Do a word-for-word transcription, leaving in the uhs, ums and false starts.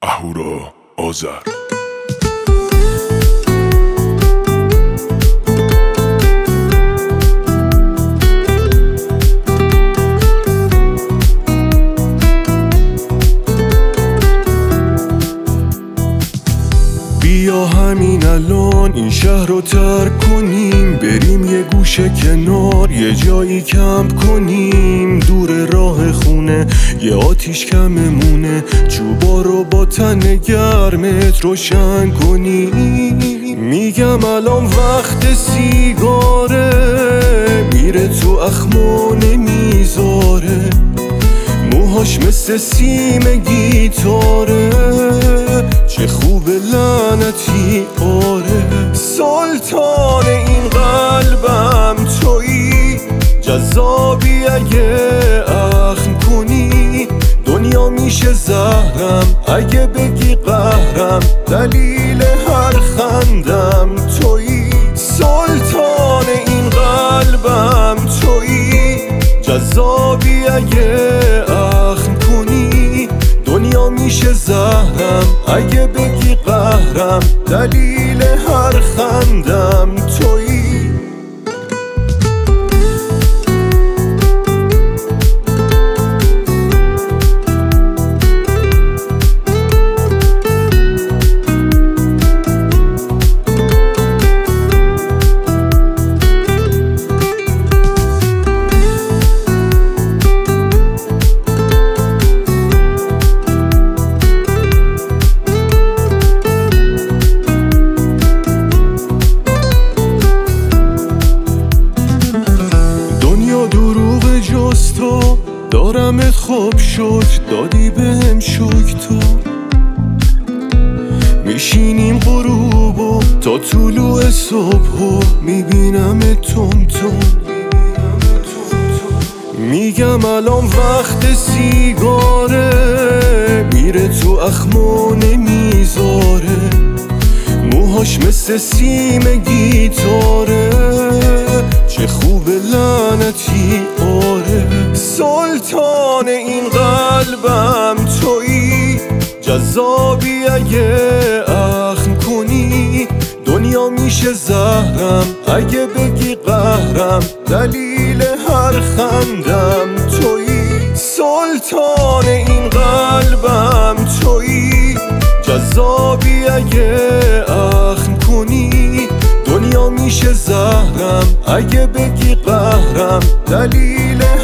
اهورا آذر. بیا همین الان این شهر رو ترک کنیم، بریم یه گوشه کنار یه جایی کمپ کنیم. دور راه خونه یه آتیش کممونه، چوبا رو با تن گرمت روشن کنیم. میگم الان وقت سیگاره، میره تو اخمو نمیذاره، موهاش مثل سیم گیتاره، چه خوب لعنتی آره. سلطان این قلبم تویی، جذابی اگه اخم کنی، دنیا میشه زهرم اگه بگی قهرم، دلیل هر خندم تویی. سلطان این قلبم تویی، جذابی اگه اخم کنی، دنیا میشه زهرم اگه بگی قهرم، دلیل هر خندم تویی. تو دارمت خوب شد، دادی بهم شوک تو، میشینیم غروبو تا طلوع صبحو، میبینمت تم تم. میگم الان وقت سیگاره، میره تو اخمو نمیذاره، موهاش مثل سیم گیتاره، چه خوب لعنتی آره. سلطان این قلبم تویی، جذابی اگه اخم کنی، دنیا میشه زهرم اگه بگی قهرم، دلیل هر خندم تویی. سلطان این قلبم تویی، جذابی اگه اخم کنی، دنیا میشه زهرم اگه بگی قهرم، دلیل